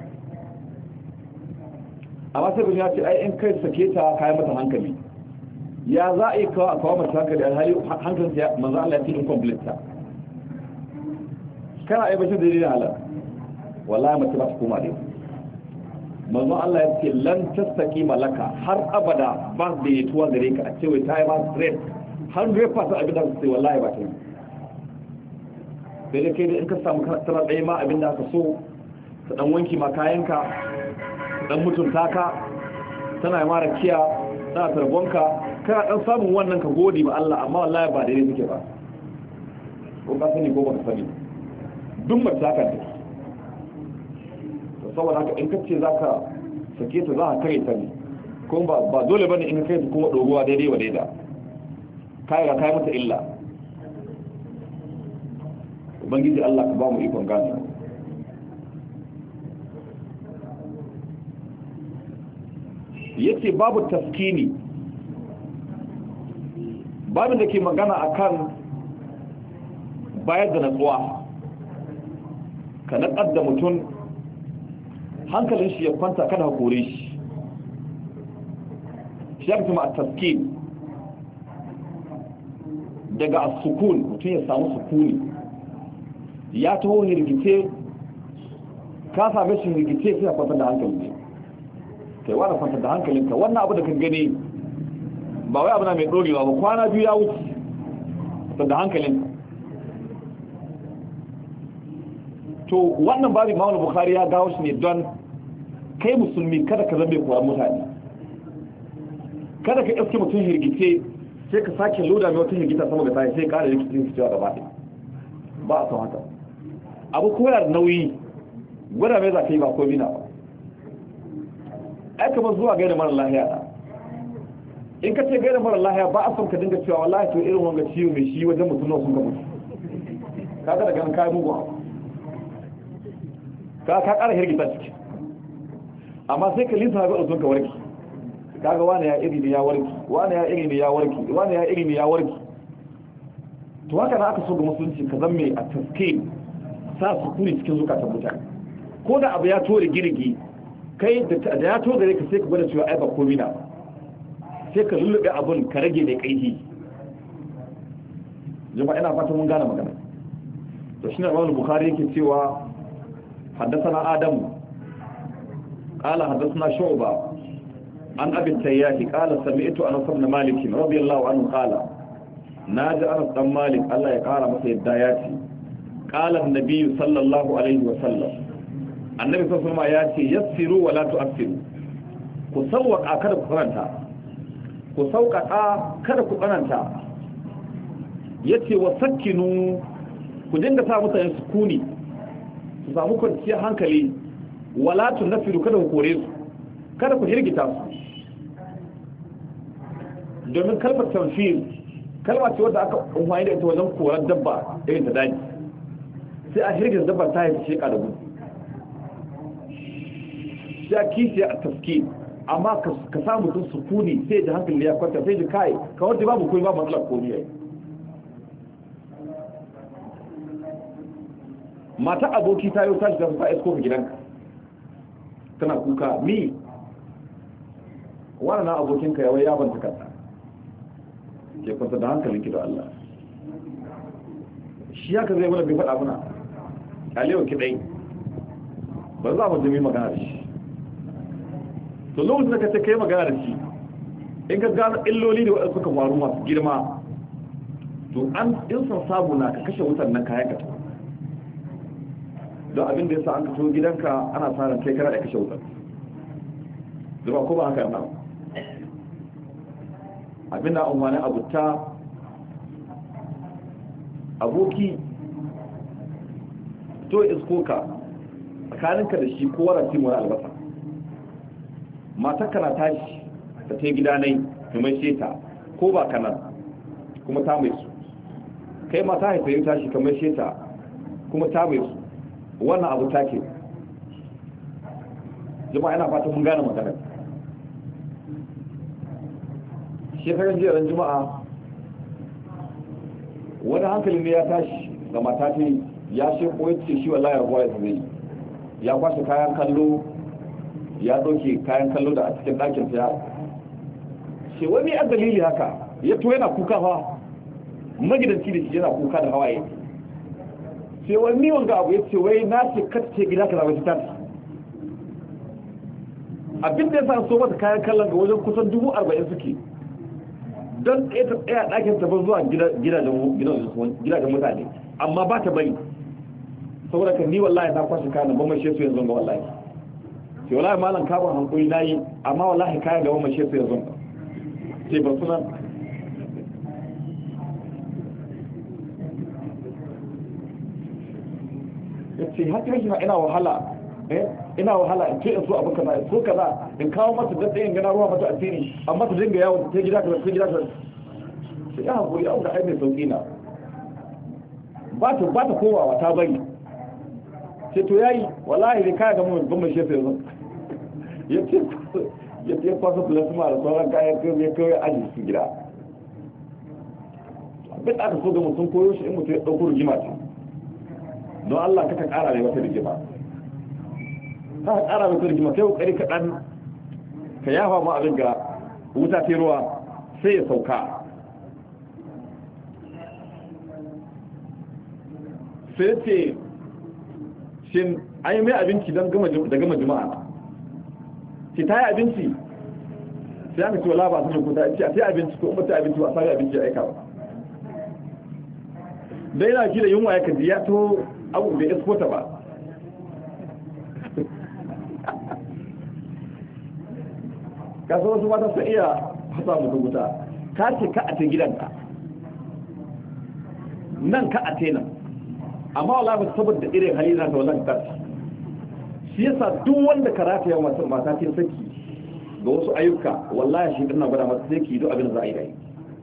[SPEAKER 1] amma sai kun ya ce ai in kai sake ta kayan mata hankali, ya za a yi kawo mata hankali alhali hankalin ya manzo Allah ya ce incomplete ta kana ai bashin da yi halar wallahi mace ba ta koma dai. manzo Allah ya ce lan tastaqima laka, har abada ba da yituwa gare ka a ce wai ta yi ba straight 100% abin da ka ce wallahi ba ta yi. sai da kai da in ka samu tana ɗaya ma abin da aka so, ta dan wanki ma kayanka, dan mutunta ka, tana yi mara kiya, tana tarbonka, kana dan samun wannan ka gode ba Allah, amma wallahi ba daidai suke ba. ko ka sani ko ba ka sani, duk mace haka ne. to saboda haka in kace zaka sake ta za ka kare ta ne, kuma ba dole bane in kai ta kuma doguwa daidai wa daida, kai ga kai mata illa. ubangiji Allah ka ba mu ikon gane. yace babu taskini, babin da ke magana akan bayar da natsuwa, ka naƙar da mutum hankalin shi ya kwanta kada hakure shi. shi ya kuma a taskin daga as-sukun, mutum ya samu sukuni. ya taho hirgice, ka same shi hirgice sai ya kwanta da hankali ne, kai wani kwanta da hankalinka. wannan abu da kan gani ba wai abu na mai dorewa ba, kwana biyu ya wuce, kwanta da hankalinka. to wannan babu Imam Bukhari ya gawo shi ne don kai musulmi kada ka zambe kuwa mutane, kada ka iske mutum hirgice sai ka sake loda mai wata hirgita sama ga tayi sai ƙara rikici su cewa gaba ɗaya. ba a son haka. abu koyar nauyi gwada mai za ka yi ba ko mina ba. ai kamar zuwa gaida mara lahiya da in ka ce gaida mara lahiya ba a son ka dinga cewa wallahi to irin wanga ciwo mai shi wajen mutum nawa sun ka mutu, kaga daga nan kai mugu ka ƙara hirgita ciki. amma sai ka lisa ga sun ka warki, kaga wani ya iri ne ya warki, wani ya iri ne ya warki, wani ya iri ne ya warki. to haka na aka so ga musulunci ka zamme a taske, sa sukuni cikin zukatan mutane. ko da abu ya tore girgi, kai da ya to gare ka sai ka gwada cewa ai ba komai na, sai ka lullube abun ka rage da kaihi. jama'a ina fata mun gane magana. to shine Imam Bukhari yake cewa حدثنا آدم قال حدثنا شعبة عن أبي التياح قال سمعت أنس بن مالك رضي الله عنه قال ناجى أنس بن مالك الله يقال مثل الداياتي قال النبي صلى الله عليه وسلم النبي صلى الله عليه وسلم ياتي يسروا ولا تؤثروا كسوق kada ku karanta ku sauƙaƙa kada ku karanta yace wa sakkinu ku dinga sa mutane sukuni su samu kwanciyar hankali wala tunfiru kada ku kore su kada ku hirgita su domin kalmar tanfir kalma ce wadda aka amfani da ita wajen korar dabba irin ta daji sai a hirgita dabba ta haifi sheka da gudu sai a kishi a taski amma ka samu mutum sukuni sai da hankali ya kwanta sai da kai ka wanda babu koyi babu matsalar komi yayi mata aboki ta yi tashi da ta isko ka gidanka tana kuka mi wannan abokinka yawai ya banta kanta ke kwanta da hankalinki da Allah shi haka zai wani bai faɗa muna alewa ki ɗai ba za mu jami magana da shi to lokacin da ka ce kai magana da shi in ka gano illoli da waɗanda suka faru masu girma to an in san samu na ka kashe wutan nan kayan ka don abin da ya sa an kaso gidanka ana sa ran kai kana da kashe wutan zuba ko ba haka yana abin da umarnin abuta aboki to iskoka tsakaninka da shi ko waranti mu albasa matakka na tashi ta ta gida nai ta mai sheta ko ba kanan kuma ta mai su kai mata haifa yin tashi ka mai sheta kuma ta mai su wannan abu take jama'a yana fata mun gane magana shekaran jiya ran juma'a wani hankali ne ya tashi ga mata ta ya sheko ya ce shi wallahi rabuwa ya zai ya kwashe kayan kallo ya doke kayan kallo da a cikin ɗakin ta ce wani a dalili haka ya to yana kuka fa magidanci da shi yana kuka da hawaye sai wani wanga abu ya ce wai na ce kacce gida ka zama ta abin da ya sa so mata kayan kallon ga wajen kusan 40,000 suke don ɗaya ta tsaya ɗakin ta zuwa gidajen mutane amma ba ta bari saboda kan ni wallahi na kwashe kayan ban mashe su yanzu ga wallahi sai wallahi malam kaban hankuli na yi amma wallahi kayan da ban mashe su yanzu sai ba suna ya ce haka shi na ina wahala in ce in so abu kaza in so kaza in kawo mata da tsayin gana ruwa mata asiri amma ta dinga yawon ta gida kaza ta gida kaza sai ya hankuli abu da ai mai sauki na ba ta kowawa ta bari sai to yayi wallahi da kaya ga mun ban mai shefe yanzu ya ce kwasa plasma da sauran kayan kai aji su gida abin da aka so ga mutum koyo shi in mutum ya ɗauko rigima ce don Allah ka ƙara mai wata rigima ka ƙara mai wata rigima kai ƙoƙari kaɗan ka yafa ma abin ga wuta ta ruwa sai ya sauka sai ce shin an yi mai abinci don gama juma'a ce ta yi abinci sai aka ce wala ba su jikuta ce a sai abinci ko umar ta abinci ba a sami abinci ya aika ba dai yana shi da yunwa ya kaji ya to abu da iskota ba kasa wasu mata sun iya fasa mutu wuta ka ce ka a ce gidanka nan ka a ce nan amma wala ba saboda irin hali na ta wannan ta shi yasa duk wanda karata ya mata ce saki ga wasu ayyuka wallahi shi dana gwada mata sai ki duk abin da za a yi rai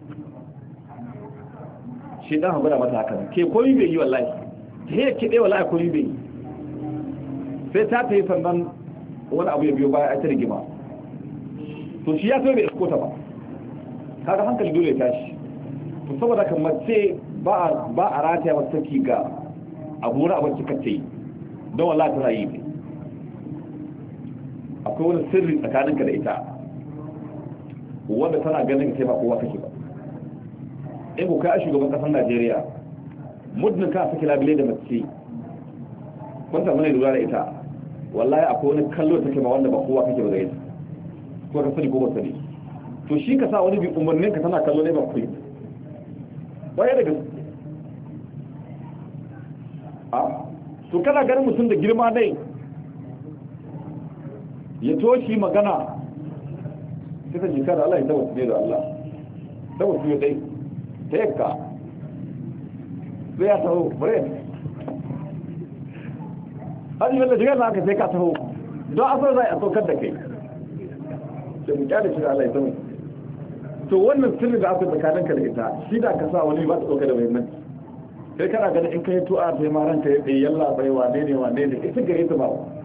[SPEAKER 1] shi dana gwada mata haka ke koyi bai yi wallahi ke ke dai wallahi koyi bai yi sai ta yi sannan wani abu ya biyo baya a ta rigima to shi ya so bai iskota ba kaga hankali dole ya tashi to saboda kan mace ba a rataya mata saki ga abu na abin cika ce don wallahi tana yi ne akwai wani sirri tsakaninka da ita wanda tana ganin kai ba kowa kake ba in ku kai a shugaban kasar Najeriya muddin ka saki labile da mace kun samu ne lura da ita wallahi akwai wani kallo take ba wanda ba kowa kake ba da ita ko ka sani ko ba sani to shi ka sa wani bi umarnin ka tana kallo ne ba kuyi baya daga to kana ganin mutum da girma dai ya toshi magana sai ta jika da Allah ya tabbata ne da Allah tabbata ne dai ta yakka sai ya taho bare hadi wanda jigar da aka sai ka taho don asar zai a saukar da kai da mu kyale shi da Allah ya tabbata to wannan sirri da aka tsakaninka da ita shi da ka sa wani ba ta dauka da muhimmanci sai kana ganin in kai tu'a sai ma ranka ya tsaye yalla bai wane ne ita gare ta ba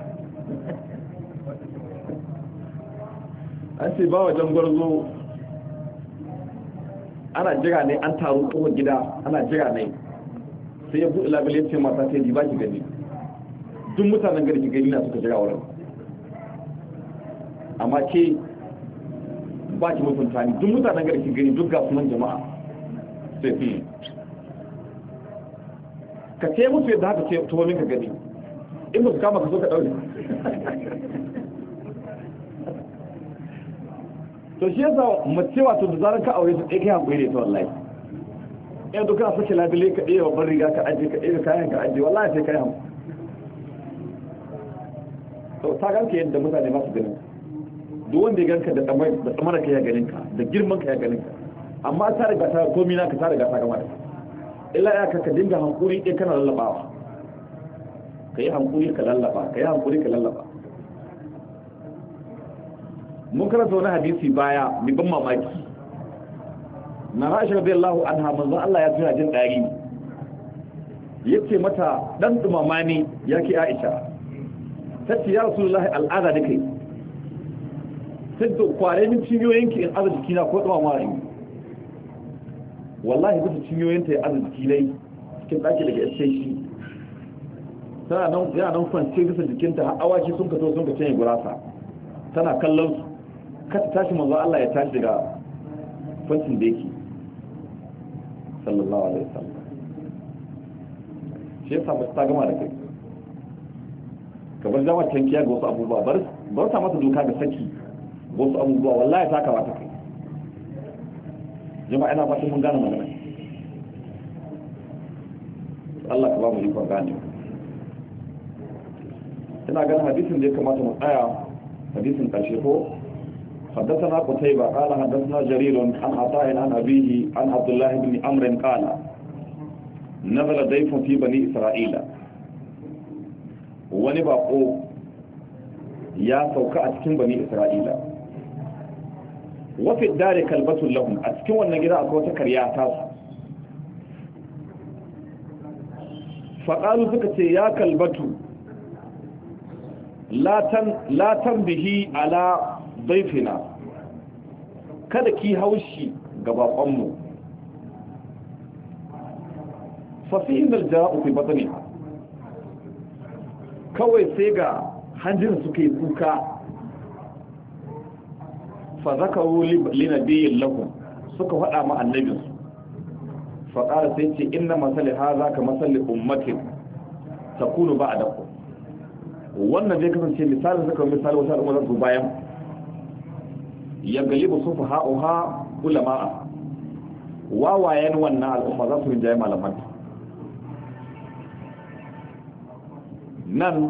[SPEAKER 1] an ce ba wajen gwarzo ana jira ne an taru kuma gida ana jira ne sai ya buɗe labile ce mata sai ji ba ki gani duk mutanen gari ki gani na suka jira wurin amma ke ba ki mutunta ni duk mutanen gari ki gani duk ga sunan jama'a sai fi ka ce musu yadda haka ce tuhomin ka gani in ba su kama ka so ka ɗaure to shi yasa mace wato da zarar ka aure su ɗaya kai hankali da ta wallahi yan duka sake labile ka ɗaya babban riga ka ajiye ka ɗaya kayan ka ajiye wallahi sai kai hankali to ta ganka yadda mutane masu ganin duk wanda ya ganka da tsamara ka ya ganin ka da girman ka ya ganin ka amma ta riga ta komi na ka ta riga ta gama da illa ya ka dinga hankuri ɗaya kana lallabawa ka yi hankuri ka lallaba ka yi hankuri ka lallaba mun karanta wani hadisi baya mai ban mamaki na Aisha radiyallahu anha manzo Allah ya tsaya jin dari yace mata dan dumama ne yake Aisha tace ya Rasulullahi al'ada da kai sai to kware min cinyoyinki in azu jikina ko dumama ne wallahi bisa cinyoyinta ya azu jiki ne cikin daki daga shi tana nan yana nan kwance bisa jikinta har awaki sun ka cinye gurasa tana kallon su kata tashi manzo Allah ya tashi daga kwancin da yake sallallahu alaihi wasallam shi yasa ba ta gama da kai kabar zama tankiya ga wasu abubuwa bar ta mata doka ga saki wasu abubuwa wallahi ta kamata kai jama'a ina fatan mun gane magana Allah ka ba mu ikon gane ina ganin hadisin da ya kamata mu tsaya hadisin karshe ko حدثنا قتيبة قال حدثنا جرير عن عطاء عن أبيه عن عبد الله بن عمرو قال نزل ضيف في بني إسرائيل ونبقوا يا سوكا أتكين بني إسرائيل وفي الدار كلبة لهم أتكين والنجراء أكوة كرياتاس فقالوا سكتي يا كلبة لا تنبهي على ضيفنا kada ki haushi ga bakonmu fasihin alja'u fi batniha kawai sai ga hanjin suka yi kuka fa zakaru li nabiyyin lahum suka faɗa ma annabinsu fa qala sai ce inna masali hadha ka masali ummatin takunu ba'dakum wannan zai kasance misalin zaka misali wata al'umma zuwa bayan ya galibu sufaha'uha ulama'a wawayen wannan al'umma za su rinjaye malaman nan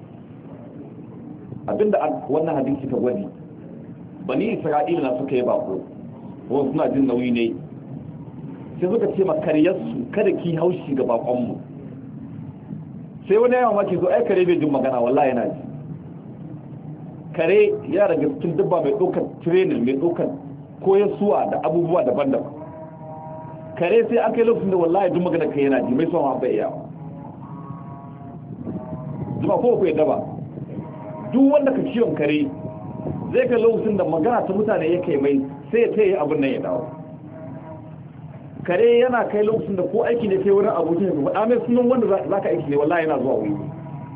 [SPEAKER 1] abinda wannan hadisi ta gwadi bani isra'ila na suka yi bako ko suna jin nauyi ne sai suka ce makariyarsu kada ki haushi ga bakonmu sai wani yawan maki zo ai kare bai jin magana wallahi yana ji kare ya daga cikin dabba mai ɗaukar training mai ɗaukar koyarsuwa da abubuwa daban-daban kare sai aka yi lokacin da wallahi duk magana kai yana ji mai son haɓa iya zuma ko ku yadda ba duk wanda ka ciwon kare zai kai lokacin da magana ta mutane ya kai mai sai ya taya abin nan ya dawo kare yana kai lokacin da ko aiki ne kai wurin abokin ya faɗa mai sunan wanda za ka aiki ne wallahi yana zuwa wuri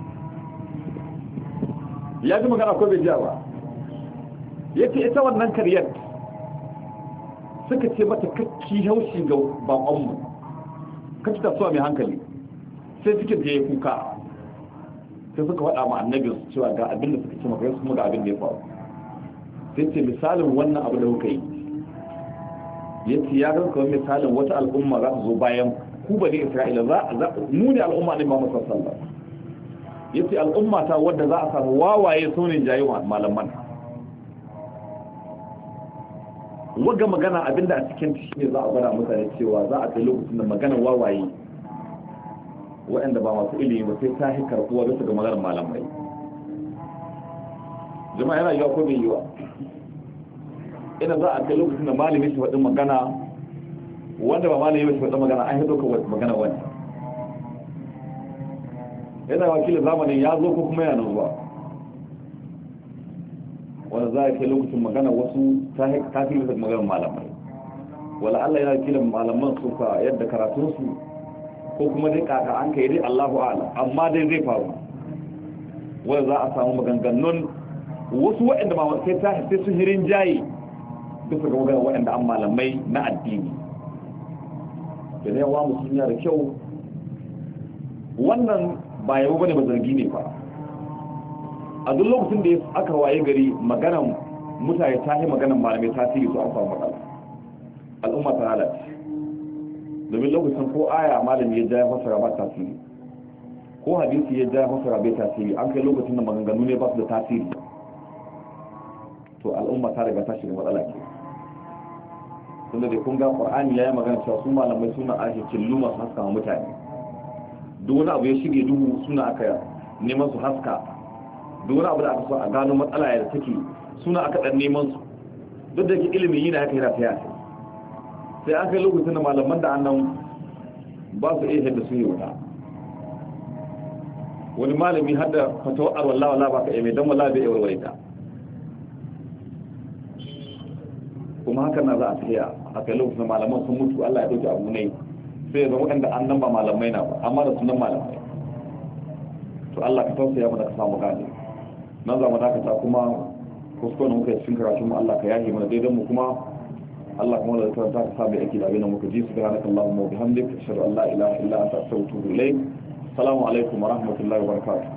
[SPEAKER 1] ya ji magana ko bai jiya ba yake ita wannan karyar suka ce mata kakki haushi ga bakonmu kakki ta suwa mai hankali sai suke da ya kuka sai suka faɗa ma annabin su cewa ga abin da suka ce maka kuma ga abin da ya faru sai ce misalin wannan abu da kuka yi yace ya ga kawai misalin wata al'umma za ta zo bayan ku bani Isra'ila mu ne al'umma ne Muhammad sallallahu alaihi wasallam yace al'umma ta wadda za a samu wawaye sunin jayewa malaman waga magana abinda a cikin shi ne za a gwada mutane cewa za a kai lokacin da magana wawaye waɗanda ba masu ilimi ba sai ta hikar kuwa bisa ga maganar malamai jama'a yana yiwa ko bai yiwa ina za a kai lokacin da malami shi faɗin magana wanda ba malami shi faɗin magana an yi ɗaukar magana wani yana wakilin zamanin ya zo ko kuma yana zuwa wanda za a kai lokacin magana wasu ta fi bisa maganar malamai wala Allah yana wakilin malaman suka yadda karatunsu ko kuma dai kaka an kai dai Allahu a'lam amma dai zai faru wanda za a samu maganganun wasu waɗanda ba sai sun hirin jayi bisa ga magana waɗanda an malamai na addini da ne yawa musulmi da kyau wannan ba yabo bane ba zargi ne ba a duk lokacin da aka waye gari maganan mutane ta yi maganan malamai tasiri su an samu matsala al'umma ta halace domin lokacin ko aya malami ya ja ya fasara ba tasiri ko hadisi ya ja ya fasara bai tasiri an kai lokacin da maganganu ne ba su da tasiri to al'umma ta riga ta shiga matsala ke tunda da kun ga qur'ani yayi magana cewa su malamai suna ake killu masu haska wa mutane duk wani abu ya shige duhu suna aka neman su haska duk wani abu da aka so a gano matsala ya take suna aka dan neman su duk da yake ilimi yana haka yana taya sai an kai lokacin da malaman da annan ba su iya yadda su yi wuta wani malami har da fatawar wallahi ba ka yi mai dan wallahi bai warware ta kuma haka na za a tsaya a kai lokacin malaman sun mutu Allah ya dauki abu ne sai ya zama waɗanda annan ba malamai na ba amma da sunan malamai to Allah ka tausaya mana ka samu gane nan za mu dakata kuma kuskure muka yi cikin karatu mu Allah ka yahi mana daidan mu kuma Allah kuma da ta sabu yake da abin da muka ji subhanakallahumma wa bihamdika ashhadu an la ilaha illa anta astaghfiruka wa atubu ilayk assalamu alaikum wa rahmatullahi wa barakatuh